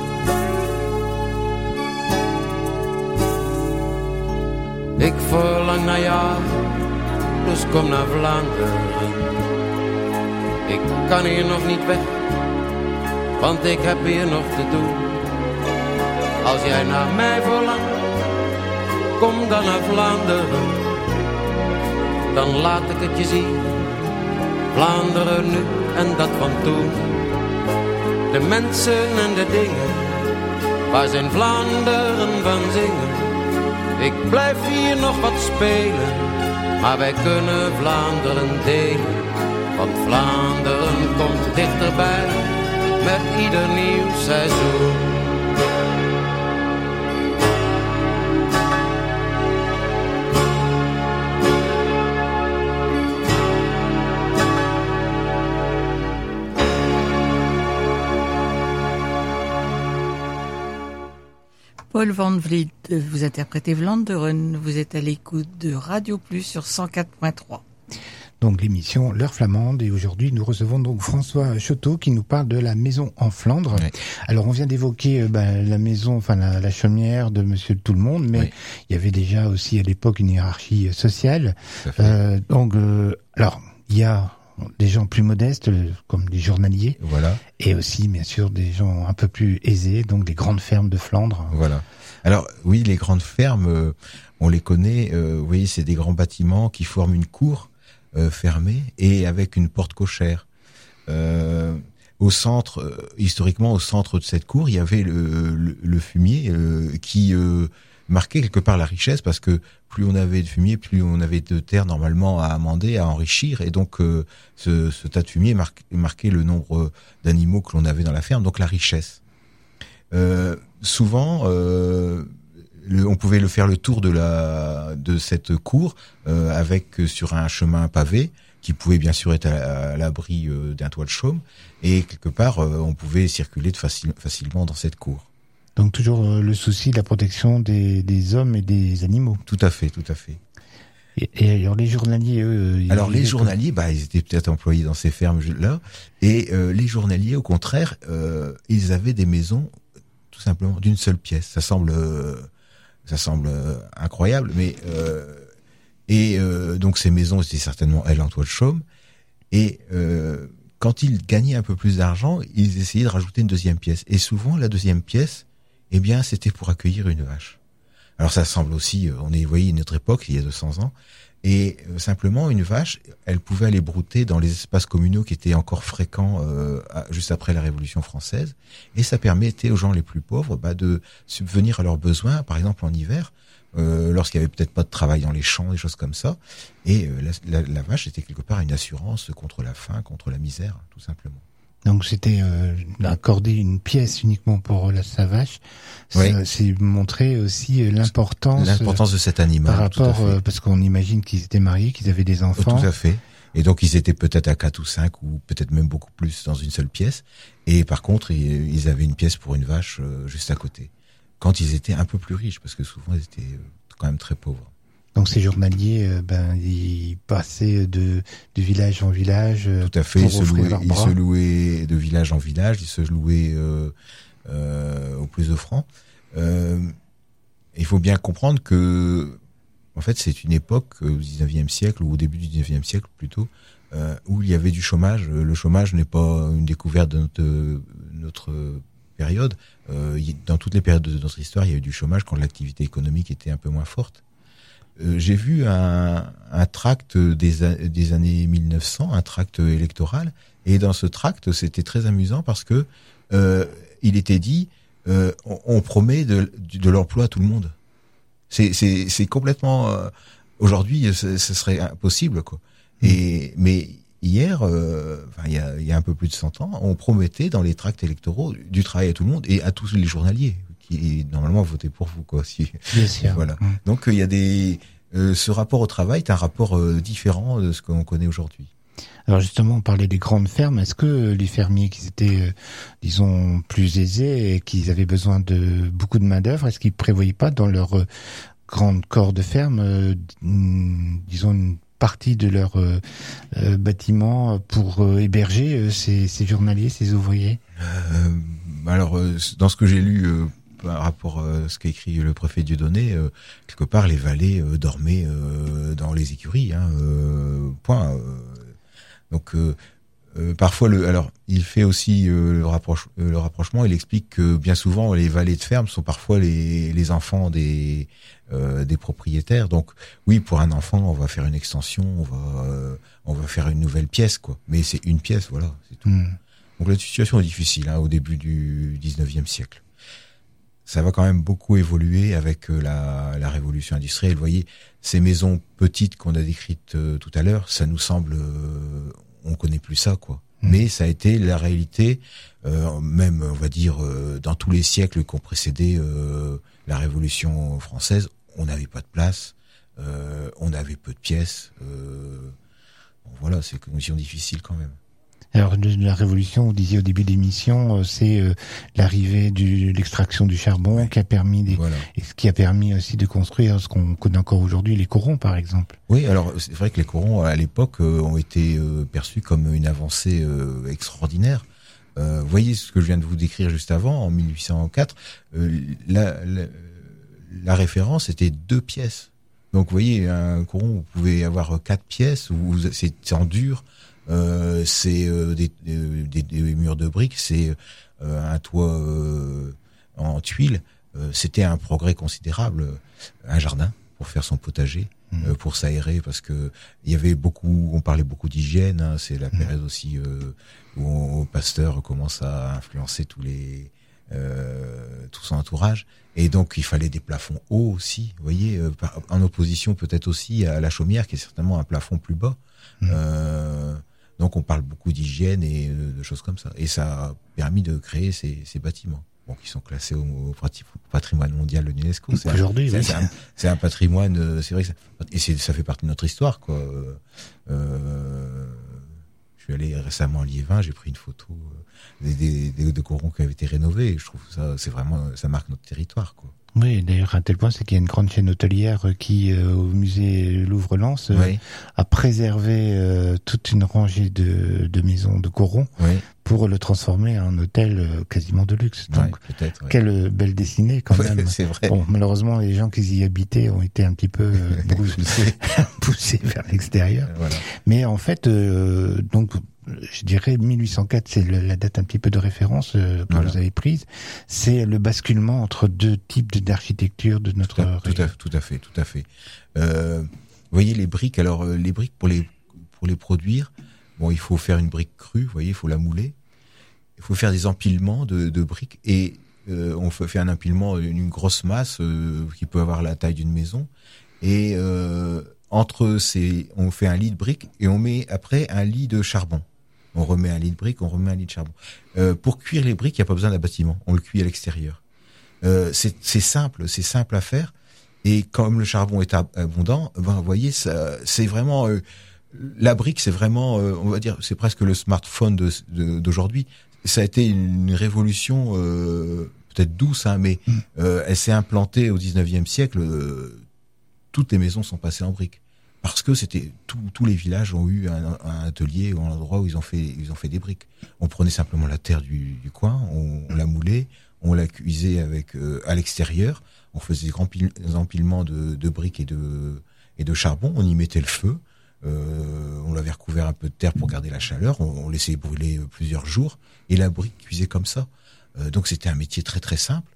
Ik verlang naar jou, dus kom naar Vlaanderen. Ik kan hier nog niet weg, want ik heb hier nog te doen. Als jij naar mij verlangt, kom dan naar Vlaanderen. Dan laat ik het je zien, Vlaanderen nu en dat van toen. De mensen en de dingen, waar ze in Vlaanderen van zingen. Ik blijf hier nog wat spelen, maar wij kunnen Vlaanderen delen. Want Vlaanderen komt dichterbij, met ieder nieuw seizoen. Paul Van Vliet, vous interprétez Vlaanderen, vous êtes à l'écoute de Radio Plus sur cent quatre point trois. Donc l'émission L'heure flamande, et aujourd'hui nous recevons donc François Choteau qui nous parle de la maison en Flandre. Oui. Alors on vient d'évoquer euh, ben, la maison, enfin la, la chaumière de Monsieur Tout le Monde, mais oui. il y avait déjà aussi à l'époque une hiérarchie sociale. Euh, donc euh, alors il y a des gens plus modestes, comme des journaliers. Voilà. Et aussi, bien sûr, des gens un peu plus aisés, donc des grandes fermes de Flandre. Voilà. Alors, oui, les grandes fermes, euh, on les connaît, euh, vous voyez, c'est des grands bâtiments qui forment une cour euh, fermée et avec une porte cochère. Euh, au centre, euh, historiquement, au centre de cette cour, il y avait le, le, le fumier euh, qui euh, marquait quelque part la richesse, parce que plus on avait de fumier, plus on avait de terre normalement à amender, à enrichir, et donc euh, ce, ce tas de fumier marquait, marquait le nombre d'animaux que l'on avait dans la ferme, donc la richesse. Euh, souvent, euh, le, on pouvait le faire le tour de la de cette cour euh, avec euh, sur un chemin pavé qui pouvait bien sûr être à, à l'abri euh, d'un toit de chaume, et quelque part euh, on pouvait circuler de facile, facilement dans cette cour. Donc toujours euh, le souci de la protection des, des hommes et des animaux. Tout à fait, tout à fait. Et, et alors les journaliers, eux... Alors les journaliers, comme... bah ils étaient peut-être employés dans ces fermes là, et euh, les journaliers, au contraire, euh, ils avaient des maisons tout simplement d'une seule pièce. Ça semble, euh, ça semble euh, incroyable, mais euh, et euh, donc ces maisons étaient certainement elles en toit de chaume. Et euh, quand ils gagnaient un peu plus d'argent, ils essayaient de rajouter une deuxième pièce. Et souvent la deuxième pièce, eh bien, c'était pour accueillir une vache. Alors ça semble aussi, on est, vous voyez, une autre époque, il y a deux cents ans, et euh, simplement une vache, elle pouvait aller brouter dans les espaces communaux qui étaient encore fréquents euh, à, juste après la Révolution française, et ça permettait aux gens les plus pauvres bah, de subvenir à leurs besoins, par exemple en hiver, euh, lorsqu'il y avait peut-être pas de travail dans les champs, des choses comme ça, et euh, la, la, la vache était quelque part une assurance contre la faim, contre la misère, tout simplement. Donc c'était euh, accorder une pièce uniquement pour la sa vache. Oui. C'est montrer aussi l'importance, l'importance de cet animal. Par rapport, euh, parce qu'on imagine qu'ils étaient mariés, qu'ils avaient des enfants. Tout à fait. Et donc ils étaient peut-être à quatre ou cinq ou peut-être même beaucoup plus dans une seule pièce. Et par contre, ils, ils avaient une pièce pour une vache euh, juste à côté. Quand ils étaient un peu plus riches, parce que souvent ils étaient euh, quand même très pauvres. Donc ces journaliers, euh, ben ils passaient de de village en village. Tout à fait. Ils se louaient, ils se louaient de village en village. Ils se louaient euh, euh, au plus offrant. Euh, il faut bien comprendre que, en fait, c'est une époque au dix-neuvième siècle ou au début du dix-neuvième siècle plutôt, euh, où il y avait du chômage. Le chômage n'est pas une découverte de notre notre période. Euh, dans toutes les périodes de notre histoire, il y a eu du chômage quand l'activité économique était un peu moins forte. Euh, j'ai vu un, un tract des, des années mille neuf cents, un tract électoral, et dans ce tract, c'était très amusant parce que euh, il était dit, euh, on, on promet de, de l'emploi à tout le monde. C'est, c'est, c'est complètement euh, aujourd'hui, ce, ce serait impossible, quoi. Mmh. Et mais hier, euh, enfin, il y a, il y a un peu plus de cent ans, on promettait dans les tracts électoraux du travail à tout le monde et à tous les journaliers qui normalement votaient pour vous, quoi. Si, bien sûr. Voilà. Mmh. Donc il y a des euh, ce rapport au travail est un rapport euh, différent de ce qu'on connaît aujourd'hui. Alors justement, on parlait des grandes fermes. Est-ce que les fermiers qui étaient, euh, disons, plus aisés et qui avaient besoin de beaucoup de main d'œuvre, est-ce qu'ils prévoyaient pas dans leur euh, grande corps de ferme, euh, une, disons, une partie de leur euh, euh, bâtiment pour euh, héberger euh, ces, ces journaliers, ces ouvriers? euh, Alors, euh, dans ce que j'ai lu euh, par rapport à ce qu'a écrit le préfet Dieudonné, euh, quelque part, les valets euh, dormaient euh, dans les écuries. Hein, euh, point. Euh, donc, euh, euh, parfois, le, alors, il fait aussi euh, le, rapproche, euh, le rapprochement. Il explique que bien souvent, les valets de ferme sont parfois les, les enfants des euh, des propriétaires. Donc, oui, pour un enfant, on va faire une extension, on va euh, on va faire une nouvelle pièce, quoi. Mais c'est une pièce, voilà, c'est tout. Mmh. Donc la situation est difficile hein, au début du dix-neuvième siècle. Ça va quand même beaucoup évoluer avec euh, la, la révolution industrielle. Vous voyez, ces maisons petites qu'on a décrites euh, tout à l'heure, ça nous semble, euh, on connaît plus ça, quoi. Mmh. Mais ça a été la réalité, euh, même on va dire euh, dans tous les siècles qui ont précédé euh, la Révolution française, on n'avait pas de place, euh, on avait peu de pièces. Euh, bon, voilà, c'est une condition difficile quand même. Alors de la Révolution, vous disiez au début de l'émission, c'est euh, l'arrivée de l'extraction du charbon oui. qui a permis des, voilà. et ce qui a permis aussi de construire ce qu'on connaît encore aujourd'hui, les corons par exemple. Oui, alors c'est vrai que les corons à l'époque euh, ont été euh, perçus comme une avancée euh, extraordinaire. Euh, vous voyez ce que je viens de vous décrire juste avant, en mille huit cent quatre, euh, la, la, la référence était deux pièces. Donc vous voyez, un coron, vous pouvez avoir quatre pièces, ou c'est en dur. Euh, c'est euh, des, des, des murs de briques, c'est euh, un toit euh, en tuiles. Euh, c'était un progrès considérable. Un jardin pour faire son potager, mmh. euh, pour s'aérer, parce que il y avait beaucoup, on parlait beaucoup d'hygiène. Hein, c'est la période mmh. aussi euh, où on, Pasteur commence à influencer tous les euh, tout son entourage. Et donc, il fallait des plafonds hauts aussi, vous voyez, euh, par, en opposition peut-être aussi à la chaumière, qui est certainement un plafond plus bas. Mmh. Euh, donc, on parle beaucoup d'hygiène et euh, de choses comme ça. Et ça a permis de créer ces, ces bâtiments, bon, qui sont classés au, au patrimoine mondial de l'UNESCO. C'est Aujourd'hui, un, oui. c'est, un, c'est un patrimoine, c'est vrai que ça, et c'est, ça fait partie de notre histoire, quoi. Euh, je suis allé récemment à Liévin, j'ai pris une photo des, des, des, de corons qui avaient été rénovés. Et je trouve ça, c'est vraiment, ça marque notre territoire, quoi. Oui, d'ailleurs, à tel point, c'est qu'il y a une grande chaîne hôtelière qui, euh, au musée Louvre-Lens, euh, oui. a préservé euh, toute une rangée de, de maisons de corons oui. pour le transformer en hôtel euh, quasiment de luxe. Donc, ouais, peut-être, ouais. Quelle belle dessinée, quand ouais, même. C'est vrai. Bon, malheureusement, les gens qui y habitaient ont été un petit peu euh, poussés, poussés vers l'extérieur. Voilà. Mais en fait, euh, donc, je dirais mille huit cent quatre, c'est le, la date un petit peu de référence euh, que voilà. vous avez prise. C'est le basculement entre deux types d'architecture de notre tout à, région. Tout à, tout à fait, tout à fait. Euh, vous voyez les briques. Alors euh, les briques pour les pour les produire, bon, il faut faire une brique crue. Vous voyez, il faut la mouler. Il faut faire des empilements de, de briques et euh, on fait un empilement, une, une grosse masse euh, qui peut avoir la taille d'une maison. Et euh, entre ces, on fait un lit de briques et on met après un lit de charbon. On remet un lit de briques, on remet un lit de charbon. Euh, pour cuire les briques, il n'y a pas besoin d'un bâtiment. On le cuit à l'extérieur. Euh, c'est, c'est simple, c'est simple à faire. Et comme le charbon est abondant, ben, vous voyez, ça, c'est vraiment euh, la brique, c'est vraiment, euh, on va dire, c'est presque le smartphone de, de, d'aujourd'hui. Ça a été une révolution euh, peut-être douce, hein, mais euh, elle s'est implantée au dix-neuvième siècle. Euh, toutes les maisons sont passées en briques. Parce que c'était tout, tous les villages ont eu un, un atelier ou un endroit où ils ont fait ils ont fait des briques. On prenait simplement la terre du, du coin, on, on la moulait, on la cuisait avec euh, à l'extérieur, on faisait des grands pile, des empilements de, de briques et de et de charbon, on y mettait le feu, euh, on l'avait recouvert un peu de terre pour garder la chaleur, on, on laissait brûler plusieurs jours et la brique cuisait comme ça. Euh, donc c'était un métier très très simple.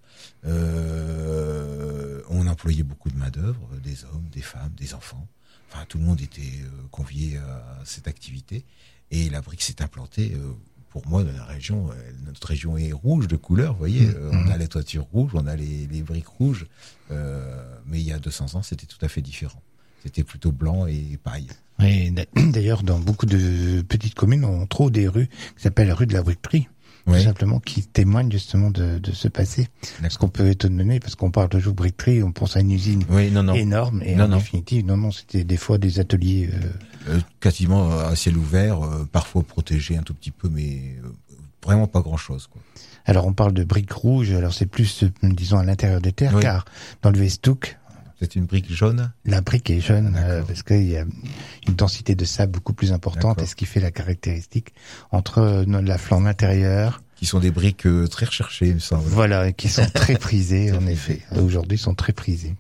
Euh, on employait beaucoup de main d'œuvre, des hommes, des femmes, des enfants. Enfin, tout le monde était euh, convié à cette activité et la brique s'est implantée. Euh, pour moi, dans la région, euh, notre région est rouge de couleur. Vous voyez, euh, on a les toitures rouges, on a les, les briques rouges. Euh, mais il y a deux cents ans, c'était tout à fait différent. C'était plutôt blanc et paille. Et d'ailleurs, dans beaucoup de petites communes, on trouve des rues qui s'appellent rue de la briquerie. Tout oui. simplement, qui témoignent justement de, de ce passé. D'accord. Ce qu'on peut étonner, parce qu'on parle toujours de briquerie, on pense à une usine oui, non, non. énorme, et non, en non. définitive, non, non, c'était des fois des ateliers... Euh... Euh, quasiment à ciel ouvert, euh, parfois protégés un tout petit peu, mais euh, vraiment pas grand-chose, quoi. Alors, on parle de briques rouges, alors c'est plus, disons, à l'intérieur des terres, oui. car dans le Vestouc... C'est une brique jaune? La brique est jaune, euh, parce qu'il y a une densité de sable beaucoup plus importante, D'accord. et ce qui fait la caractéristique entre euh, la flanque intérieure. Qui sont des briques euh, très recherchées, il me semble. Voilà, et qui sont très prisées, en effet. Aujourd'hui, sont très prisées.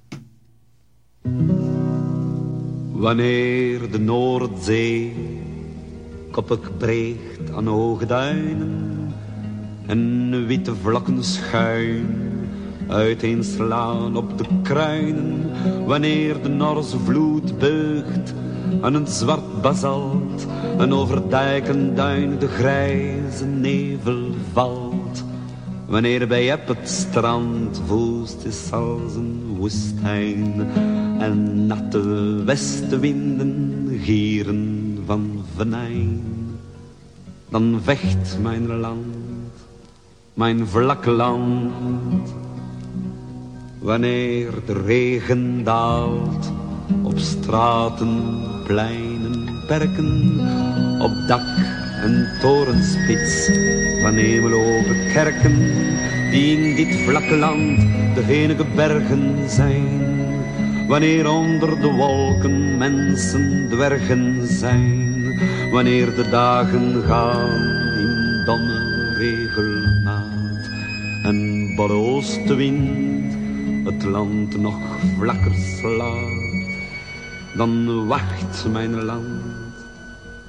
Wanneer de Noordzee koppig breekt aan hoge duinen en witte vlakken schuin uiteenslaan op de kruinen, wanneer de Norse vloed beugt aan een zwart basalt en over dijken duin de grijze nevel valt, wanneer bij op het strand woest is als een woestijn en natte westenwinden gieren van venijn, dan vecht mijn land, mijn vlakke land. Wanneer de regen daalt op straten, pleinen, perken, op dak en torenspits van hemelhoge kerken, die in dit vlakke land de enige bergen zijn. Wanneer onder de wolken mensen dwergen zijn, wanneer de dagen gaan in domme regelmaat en barre oostenwind het land nog vlakker slaat, dan wacht mijn land,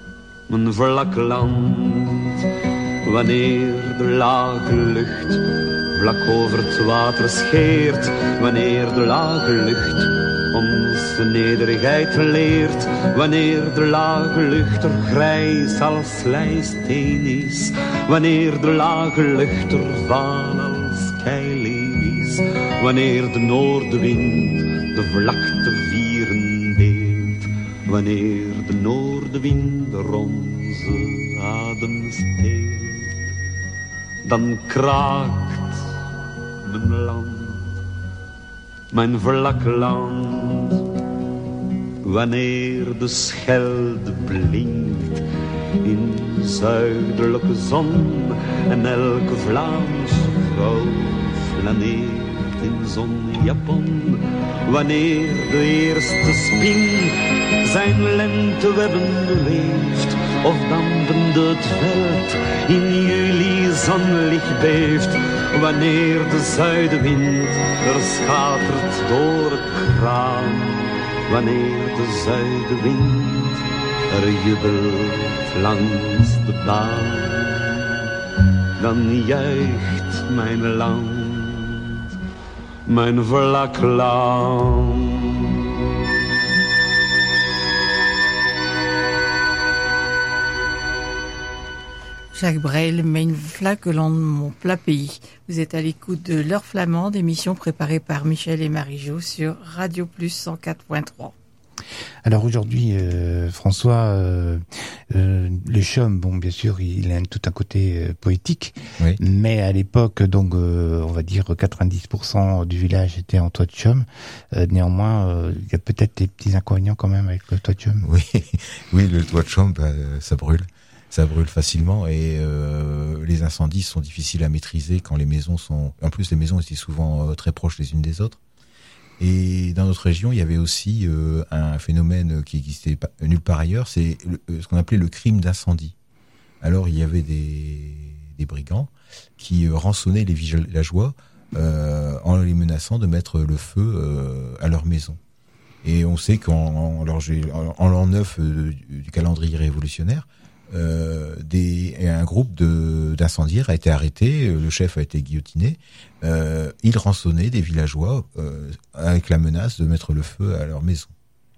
mijn vlak land. Wanneer de lage lucht vlak over het water scheert, wanneer de lage lucht onze nederigheid leert, wanneer de lage lucht er grijs als slijsteen is, wanneer de lage lucht er vaal als keileeuw is, wanneer de noordenwind de vlakte vieren deelt, wanneer de noordenwind er onze adem steelt, dan kraakt mijn land, mijn vlak land. Wanneer de Schelde blinkt in zuidelijke zon en elke Vlaamse vrouw flaneert in zonjapon. Wanneer de eerste spin zijn lentewebben weeft of dampende het veld in juli zonlicht beeft. Wanneer de zuidenwind er schatert door het kraan, wanneer de zuidenwind er jubelt langs de baan, dan juicht mijn land, mijn vlak land. Jacques Brel, Mijn Vlakkeland, mon plat pays. Vous êtes à l'écoute de l'heure flamande, émission préparée par Michel et Marie-Jo sur Radio Plus cent quatre point trois. Alors aujourd'hui, euh, François, euh, euh, le chaume, bon, bien sûr, il a tout un côté euh, poétique, oui. Mais à l'époque, donc, euh, on va dire quatre-vingt-dix pour cent du village était en toit de chaume. Euh, néanmoins, euh, il y a peut-être des petits inconvénients quand même avec le toit de chaume. Oui, oui, le toit de chaume, bah, ça brûle. Ça brûle facilement et euh, les incendies sont difficiles à maîtriser quand les maisons sont... En plus, les maisons étaient souvent euh, très proches les unes des autres. Et dans notre région, il y avait aussi euh, un phénomène qui existait pas, nulle part ailleurs, c'est le, ce qu'on appelait le crime d'incendie. Alors, il y avait des, des brigands qui euh, rançonnaient les villageois euh, en les menaçant de mettre le feu euh, à leur maison. Et on sait qu'en en, en, en l'an neuf euh, du, du calendrier révolutionnaire, Euh, des, un groupe de, d'incendiaires a été arrêté, le chef a été guillotiné. Euh, il rançonnait des villageois euh, avec la menace de mettre le feu à leur maison.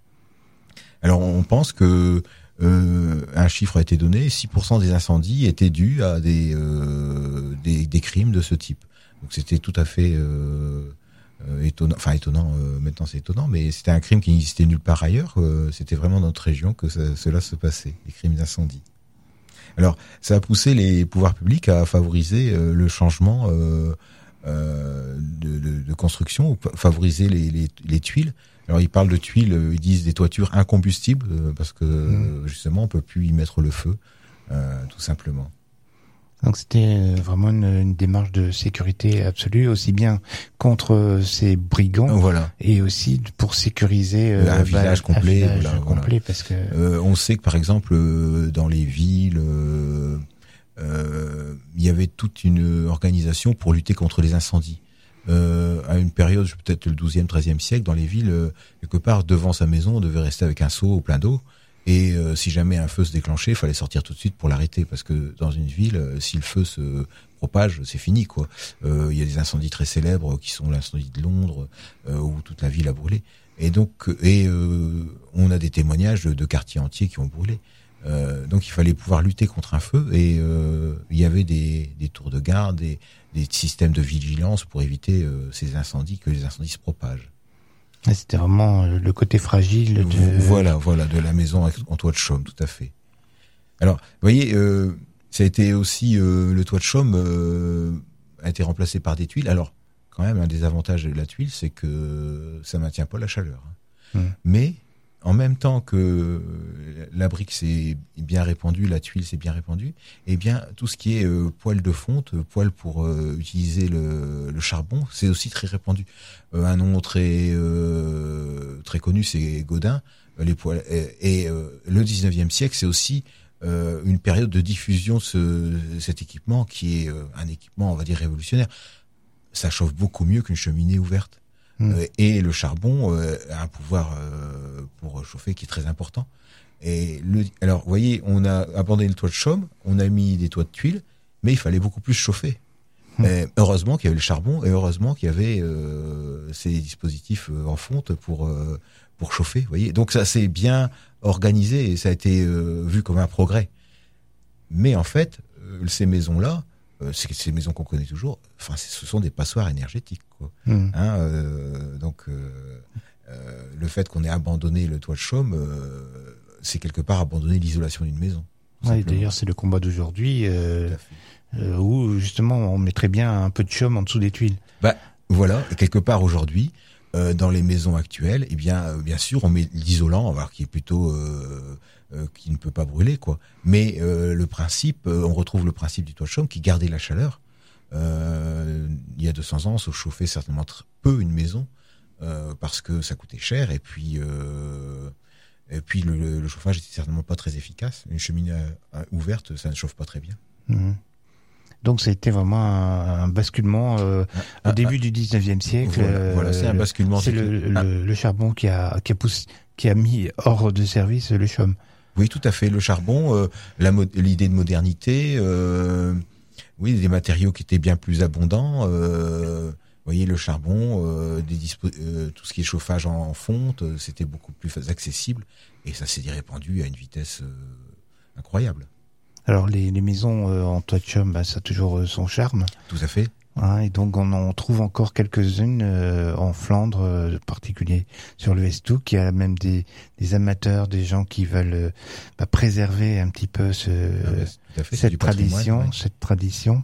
Alors on pense que euh, un chiffre a été donné, six pour cent des incendies étaient dus à des, euh, des, des crimes de ce type. Donc c'était tout à fait euh, euh, étonnant, enfin étonnant, euh, maintenant c'est étonnant, mais c'était un crime qui n'existait nulle part ailleurs, euh, c'était vraiment dans notre région que ça, cela se passait, les crimes d'incendie. Alors, ça a poussé les pouvoirs publics à favoriser euh, le changement euh, euh, de, de, de construction, ou favoriser les, les, les tuiles. Alors, ils parlent de tuiles, ils disent des toitures incombustibles, euh, parce que mmh. justement, on peut plus y mettre le feu, euh, tout simplement. Donc c'était vraiment une, une démarche de sécurité absolue, aussi bien contre ces brigands, voilà. Et aussi pour sécuriser euh, un village bah, complet. Un village voilà, complet voilà. parce que euh, on sait que par exemple dans les villes, euh, euh, il y avait toute une organisation pour lutter contre les incendies. Euh, à une période, peut-être le douzième, treizième siècle, dans les villes, euh, quelque part devant sa maison, on devait rester avec un seau plein d'eau. Et euh, si jamais un feu se déclenchait, il fallait sortir tout de suite pour l'arrêter, parce que dans une ville, euh, si le feu se propage, c'est fini, quoi. Euh, il y a des incendies très célèbres qui sont l'incendie de Londres, euh, où toute la ville a brûlé. Et donc, et euh, on a des témoignages de, de quartiers entiers qui ont brûlé. Euh, donc, il fallait pouvoir lutter contre un feu, et euh, il y avait des, des tours de garde, des, des systèmes de vigilance pour éviter euh, ces incendies, que les incendies se propagent. C'était vraiment le côté fragile de... Voilà, voilà, de la maison en toit de chaume, tout à fait. Alors, vous voyez, euh, ça a été aussi, euh, le toit de chaume euh, a été remplacé par des tuiles. Alors, quand même, un des avantages de la tuile, c'est que ça maintient pas la chaleur. Hein. Mmh. Mais, en même temps que la brique s'est bien répandue, la tuile s'est bien répandue, eh bien, tout ce qui est euh, poêle de fonte, poêle pour euh, utiliser le, le charbon, c'est aussi très répandu. Euh, un nom très euh, très connu, c'est Gaudin. Les poêles et, et euh, le dix-neuvième siècle, c'est aussi euh, une période de diffusion de ce, cet équipement qui est euh, un équipement, on va dire, révolutionnaire. Ça chauffe beaucoup mieux qu'une cheminée ouverte. Mmh. Euh, et le charbon euh, a un pouvoir euh, pour chauffer qui est très important. Et le, alors, vous voyez, on a abandonné le toit de chaume, on a mis des toits de tuiles, mais il fallait beaucoup plus chauffer. Mmh. Et heureusement qu'il y avait le charbon et heureusement qu'il y avait euh, ces dispositifs euh, en fonte pour euh, pour chauffer. Vous voyez, donc ça s'est bien organisé et ça a été euh, vu comme un progrès. Mais en fait, euh, ces maisons-là, euh, ces, ces maisons qu'on connaît toujours, enfin, ce sont des passoires énergétiques, quoi. Mmh. Hein, euh, donc, euh, euh, le fait qu'on ait abandonné le toit de chaume, euh, c'est quelque part abandonner l'isolation d'une maison. Ouais, d'ailleurs, c'est le combat d'aujourd'hui. Euh... Euh, où justement on mettrait bien un peu de chaume en dessous des tuiles. Bah voilà, et quelque part aujourd'hui, euh, dans les maisons actuelles, eh bien, euh, bien sûr, on met l'isolant, alors qui est plutôt euh, euh, qui ne peut pas brûler, quoi. Mais euh, le principe, euh, on retrouve le principe du toit de chaume qui gardait la chaleur. Euh, il y a deux cents ans, on se chauffait certainement très peu une maison euh, parce que ça coûtait cher et puis. Euh, Et puis le, le, le chauffage était certainement pas très efficace. Une cheminée euh, ouverte, ça ne chauffe pas très bien. Mmh. Donc ça a été vraiment un, un basculement euh, ah, au début ah, du dix-neuvième siècle. Voilà, euh, voilà c'est un basculement. C'est, c'est le, ah. le, le charbon qui a, qui, a poussé, qui a mis hors de service le chaume. Oui, tout à fait. Le charbon, euh, la, l'idée de modernité, euh, oui, des matériaux qui étaient bien plus abondants. Euh, vous voyez, le charbon, euh, des dispo- euh, tout ce qui est chauffage en, en fonte, euh, c'était beaucoup plus accessible et ça s'est répandu à une vitesse euh, incroyable. Alors les, les maisons euh, en toit de chaume, bah, ça a toujours euh, son charme. Tout à fait. Hein, et donc on en trouve encore quelques-unes euh, en Flandre, euh, en particulier sur le Westhoek. Il y a même des, des amateurs, des gens qui veulent euh, bah, préserver un petit peu ce, ah, fait, cette tradition, ouais. cette tradition.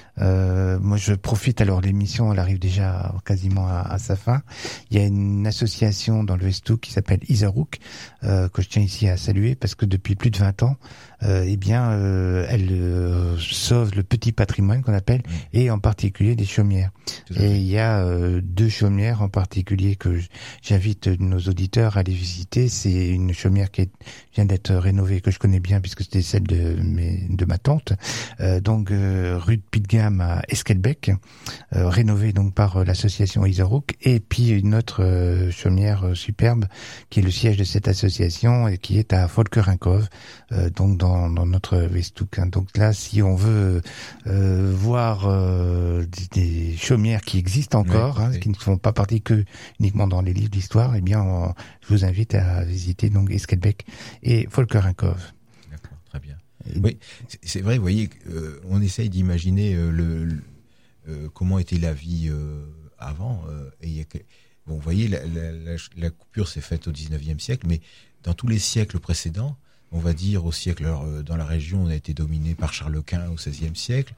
Euh, moi, je profite. Alors, l'émission, elle arrive déjà quasiment à, à sa fin. Il y a une association dans le Westhoek qui s'appelle Isaruk, euh, que je tiens ici à saluer parce que depuis plus de vingt ans, euh, eh bien, euh, elle euh, sauve le petit patrimoine qu'on appelle, mmh. et en particulier des chaumières. Et il y a euh, deux chaumières en particulier que j'invite nos auditeurs à aller visiter. C'est une chaumière qui est, vient d'être rénovée, que je connais bien puisque c'était celle de mes, de ma tante, euh, donc euh, rue de Pitgam à Esquelbec, euh, rénovée donc par euh, l'association Isaruk, et puis une autre euh, chaumière euh, superbe qui est le siège de cette association et qui est à Folkerinkov, euh, donc dans, dans notre Westhoek. Hein. Donc là, si on veut euh, voir euh, des, des chaumières qui existent encore, oui, hein, oui. qui ne font pas partie que uniquement dans les livres d'histoire, eh bien, on, je vous invite à visiter donc Esquelbec et Folkerinkov. D'accord, très bien. Oui, c'est vrai, vous voyez, euh, on essaye d'imaginer euh, le, le euh, comment était la vie euh, avant. Euh, et y a que, bon, vous voyez, la, la, la, la coupure s'est faite au dix-neuvième siècle, mais dans tous les siècles précédents, on va dire au siècle, alors, euh, dans la région, on a été dominé par Charles Quint au seizième siècle.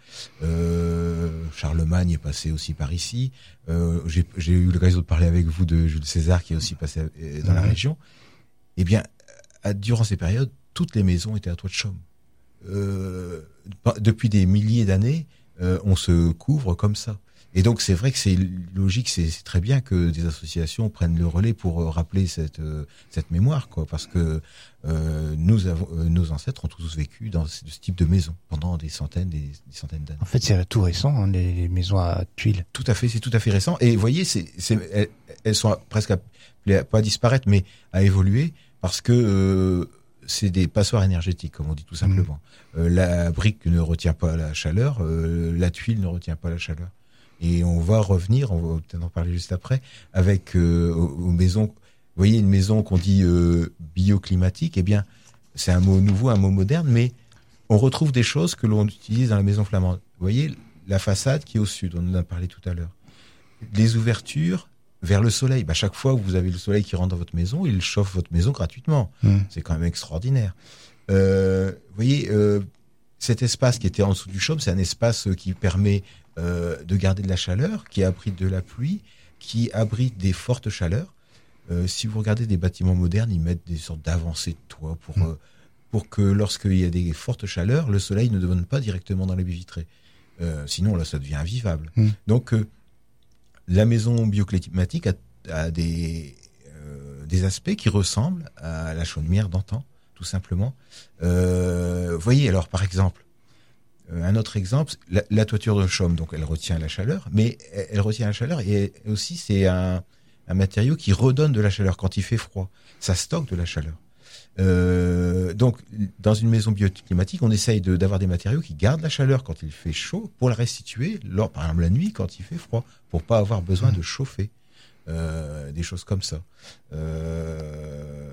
Euh, Charlemagne est passé aussi par ici. Euh, j'ai, j'ai eu l'occasion de parler avec vous de Jules César qui est aussi passé euh, dans mmh. la région. Eh bien, à, durant ces périodes, toutes les maisons étaient à toit de chaume. Euh, depuis des milliers d'années, euh, on se couvre comme ça. Et donc c'est vrai que c'est logique, c'est, c'est très bien que des associations prennent le relais pour euh, rappeler cette euh, cette mémoire, quoi, parce que euh, nous avons, euh, nos ancêtres ont tous vécu dans ce, ce type de maison pendant des centaines, des, des centaines d'années. En fait, c'est tout récent, hein, les, les maisons à tuiles. Tout à fait, c'est tout à fait récent. Et vous voyez, c'est, c'est elles, elles sont presque à, pas à disparaître, mais à évoluer, parce que euh, c'est des passoires énergétiques, comme on dit tout simplement. Mmh. Euh, la brique ne retient pas la chaleur, euh, la tuile ne retient pas la chaleur. Et on va revenir, on va peut-être en parler juste après, avec euh, aux, aux maisons. Vous voyez, une maison qu'on dit euh, bioclimatique, eh bien, c'est un mot nouveau, un mot moderne, mais on retrouve des choses que l'on utilise dans la maison flamande. Vous voyez, la façade qui est au sud, on en a parlé tout à l'heure. Les ouvertures vers le soleil. Bah, chaque fois que vous avez le soleil qui rentre dans votre maison, il chauffe votre maison gratuitement. Mmh. C'est quand même extraordinaire. Euh, vous voyez, euh, cet espace qui était en dessous du chaume, c'est un espace qui permet euh, de garder de la chaleur, qui abrite de la pluie, qui abrite des fortes chaleurs. Euh, si vous regardez des bâtiments modernes, ils mettent des sortes d'avancées de toit pour, mmh. euh, pour que lorsqu'il y a des fortes chaleurs, le soleil ne donne pas directement dans les baies vitrées. Euh, sinon, là, ça devient invivable. Mmh. Donc, euh, la maison bioclimatique a, a des, euh, des aspects qui ressemblent à la chaumière d'antan, tout simplement. Euh, vous voyez, alors, par exemple, euh, un autre exemple, la, la toiture de chaume, donc elle retient la chaleur, mais elle, elle retient la chaleur et aussi c'est un, un matériau qui redonne de la chaleur quand il fait froid. Ça stocke de la chaleur. Euh, donc, dans une maison bioclimatique, on essaye de, d'avoir des matériaux qui gardent la chaleur quand il fait chaud pour la restituer, lors, par exemple la nuit quand il fait froid, pour pas avoir besoin de chauffer. Euh, des choses comme ça. Euh...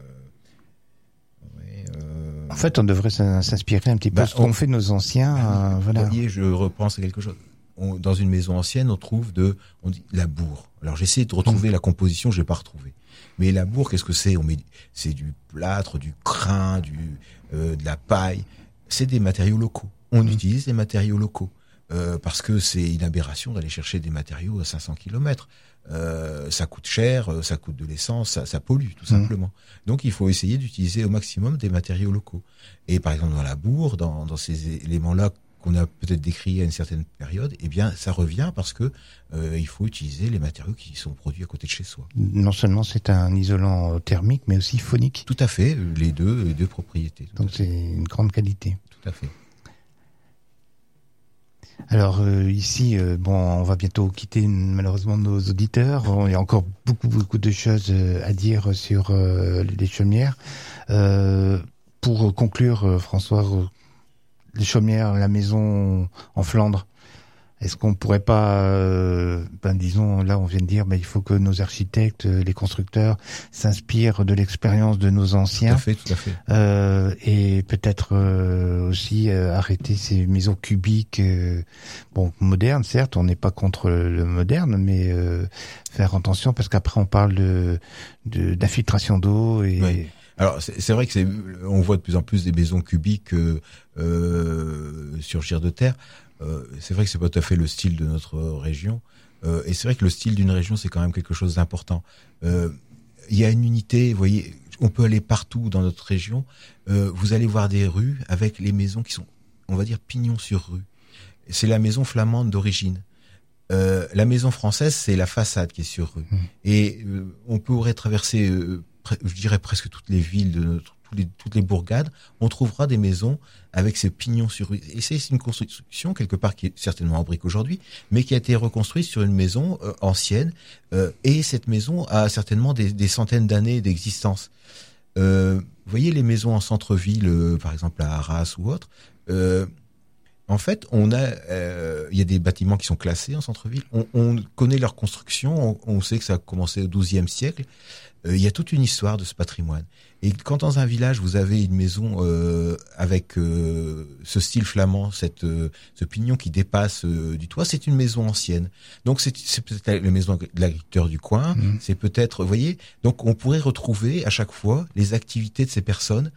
Ouais, euh... En fait, on devrait s'inspirer un petit peu bah, de ce qu'ont on... fait nos anciens. Bah, euh, voilà. Vous voyez, je repense à quelque chose. On, dans une maison ancienne, on trouve de, on dit la bourre. Alors j'essaie de retrouver mmh. la composition, je l'ai pas retrouvée. Mais la bourre, qu'est-ce que c'est? On met, c'est du plâtre, du crin, du, euh, de la paille. C'est des matériaux locaux. On mmh. utilise des matériaux locaux. Euh, parce que c'est une aberration d'aller chercher des matériaux à cinq cents kilomètres. Euh, ça coûte cher, ça coûte de l'essence, ça, ça pollue tout mmh. simplement. Donc il faut essayer d'utiliser au maximum des matériaux locaux. Et par exemple dans la bourre, dans, dans ces éléments-là qu'on a peut-être décriés à une certaine période, eh bien ça revient parce que euh, il faut utiliser les matériaux qui sont produits à côté de chez soi. Non seulement c'est un isolant thermique, mais aussi phonique. Tout à fait, les deux, les deux propriétés. Donc c'est une grande qualité. Tout à fait. Alors euh, ici, euh, bon, on va bientôt quitter malheureusement nos auditeurs. Il y a encore beaucoup, beaucoup de choses euh, à dire sur euh, les chaumières. Euh, pour conclure, euh, François, euh, les chaumières, la maison en Flandre, est-ce qu'on pourrait pas, euh, ben disons, là on vient de dire, ben il faut que nos architectes, les constructeurs s'inspirent de l'expérience de nos anciens. Tout à fait, tout à fait. Euh, et peut-être euh, aussi euh, arrêter ces maisons cubiques, euh, bon modernes certes, on n'est pas contre le moderne, mais euh, faire attention parce qu'après on parle de, de d'infiltration d'eau et. Oui. Alors c'est, c'est vrai que c'est, on voit de plus en plus des maisons cubiques euh, euh, surgir de terre. Euh, c'est vrai que c'est pas tout à fait le style de notre région. Euh, et c'est vrai que le style d'une région, c'est quand même quelque chose d'important. Euh, il y a une unité, vous voyez, on peut aller partout dans notre région. Euh, vous allez voir des rues avec les maisons qui sont, on va dire, pignon sur rue. C'est la maison flamande d'origine. Euh, la maison française, c'est la façade qui est sur rue. Mmh. Et euh, on pourrait traverser, euh, pre- je dirais presque toutes les villes de notre Toutes les, toutes les bourgades, on trouvera des maisons avec ces pignons sur rue. Et c'est, c'est une construction, quelque part, qui est certainement en brique aujourd'hui, mais qui a été reconstruite sur une maison euh, ancienne. Euh, et cette maison a certainement des, des centaines d'années d'existence. Euh, vous voyez les maisons en centre-ville, euh, par exemple à Arras ou autre, euh, en fait, on a, euh, il y a des bâtiments qui sont classés en centre-ville. On, on connaît leur construction, on, on sait que ça a commencé au douzième siècle. Euh, il y a toute une histoire de ce patrimoine. Et quand dans un village vous avez une maison euh, avec euh, ce style flamand, cette euh, ce pignon qui dépasse euh, du toit, c'est une maison ancienne. Donc c'est, c'est peut-être la maison de l'agriculteur du coin, mmh. c'est peut-être, vous voyez, donc on pourrait retrouver à chaque fois les activités de ces personnes.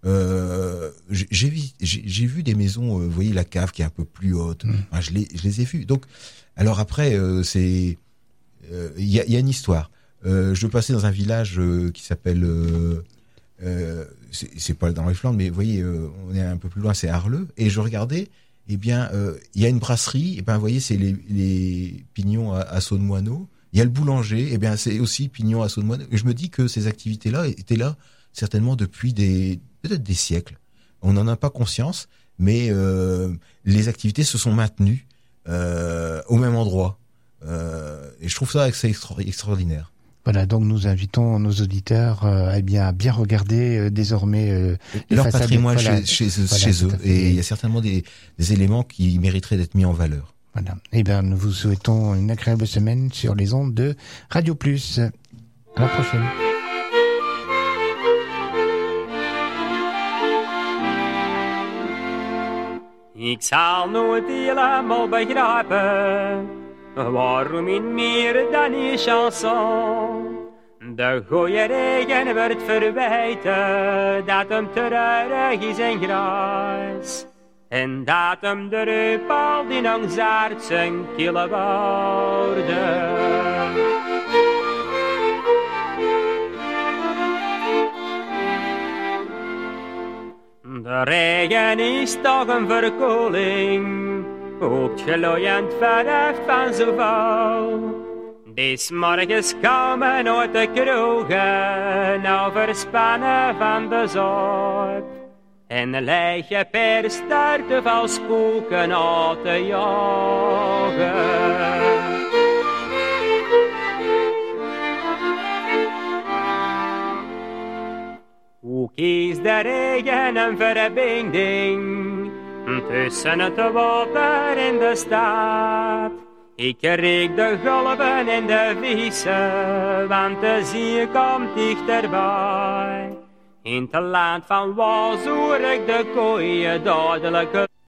Euh, j'ai, j'ai, j'ai, j'ai vu des maisons, euh, vous voyez la cave qui est un peu plus haute, mmh. enfin, je les je les ai vues. Donc alors après euh, c'est il euh, y a il y a une histoire. Euh, je passais dans un village euh, qui s'appelle euh, Euh, c'est, c'est pas dans les Flandres, mais vous voyez, euh, on est un peu plus loin, c'est Arleux. Et je regardais, eh bien, il euh, y a une brasserie, et ben, vous voyez, c'est les, les pignons à, à saut de moineau. Il y a le boulanger, eh bien, c'est aussi pignons à saut de moineau. Et je me dis que ces activités-là étaient là certainement depuis des peut-être des siècles. On n'en a pas conscience, mais euh, les activités se sont maintenues euh, au même endroit. Euh, et je trouve ça assez extra- extraordinaire. Voilà, donc nous invitons nos auditeurs euh, à bien, bien regarder euh, désormais euh, leur patrimoine voilà, chez, chez, voilà, chez eux. Et il y a certainement des, des éléments qui mériteraient d'être mis en valeur. Voilà. Eh bien, nous vous souhaitons une agréable semaine sur les ondes de Radio Plus. À la prochaine. Ik zal nooit helemaal begrijpen waarom in meer dan een chanson de goeie regen werd verwijten dat hem treurig is en grijs en dat hem de reupal die langzaart zijn kille woorden. De regen is toch een verkoeling, ook gloeiend verheft van zoveel. Des morgens komen uit de kroegen, overspannen van de zorg. En leg je per start van spoken uit te jagen. Ook is de regen een verbinding tussen het water en de stad. Ik riek de golven en de vissen, want de zee komt dichterbij. In het land van was hoor ik de koeien dodelijke